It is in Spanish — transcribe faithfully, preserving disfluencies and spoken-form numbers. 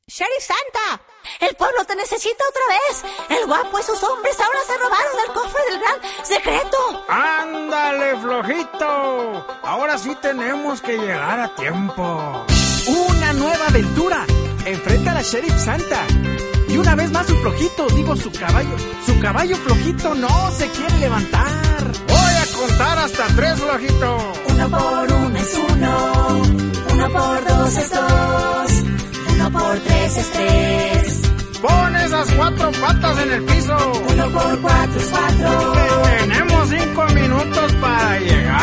Sheriff Santa, el pueblo te necesita otra vez. El guapo y sus hombres ahora se robaron el cofre del gran secreto. ¡Ándale, flojito! Ahora sí tenemos que llegar a tiempo. Una nueva aventura. Enfrenta a la Sheriff Santa. Y una vez más su flojito, digo su caballo. Su caballo flojito no se quiere levantar. Voy a contar hasta tres, flojito. Uno por uno es uno. Uno por dos es dos. Uno por tres es tres. Pon esas cuatro patas en el piso. Uno por cuatro es cuatro. Tenemos cinco minutos para llegar.